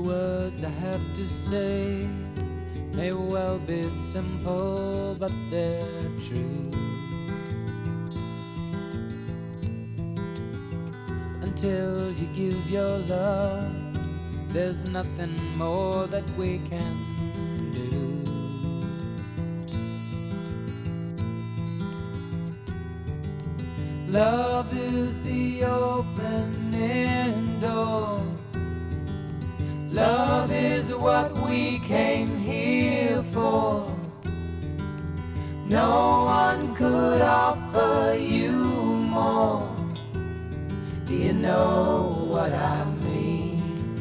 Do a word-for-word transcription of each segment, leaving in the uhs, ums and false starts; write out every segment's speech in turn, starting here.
words I have to say may well be simple, but they're true. Until you give your love, there's nothing more that we can do. Love is the opening door. Love is what we came here for. No one could offer you more. Do you know what I mean?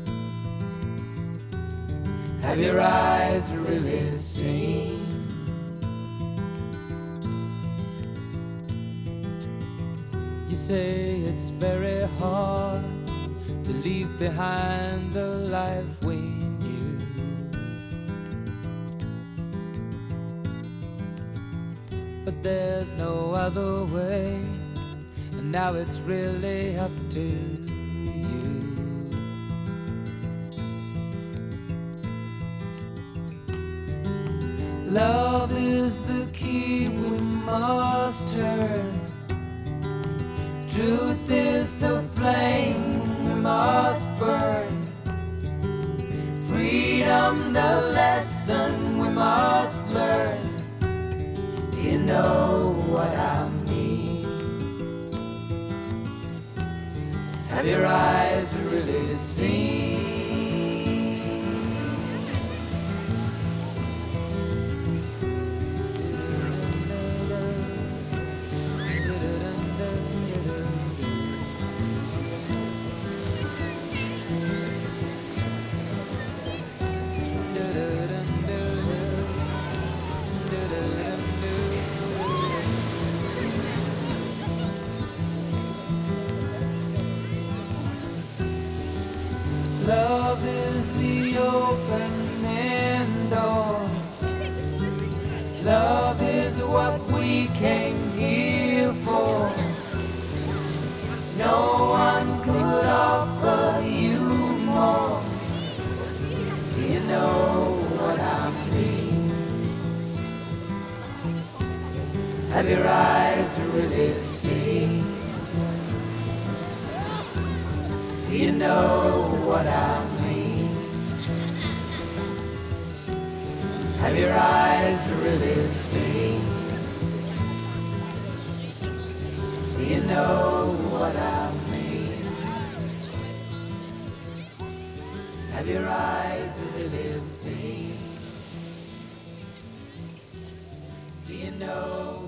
Have your eyes really seen? You say it's very hard to leave behind the life we knew. But there's no other way, and now it's really up to you. Love is the key we must turn. Truth is the flame we must burn. Freedom the lesson we must learn. Do you know what I mean? Have your eyes really seen? Love is the opening door. Love is what we came here for. No one could offer you more. Do you know what I mean? Have your eyes really seen? Do you know what I mean? Have your eyes really seen? Do you know what I mean? Have your eyes really seen? Do you know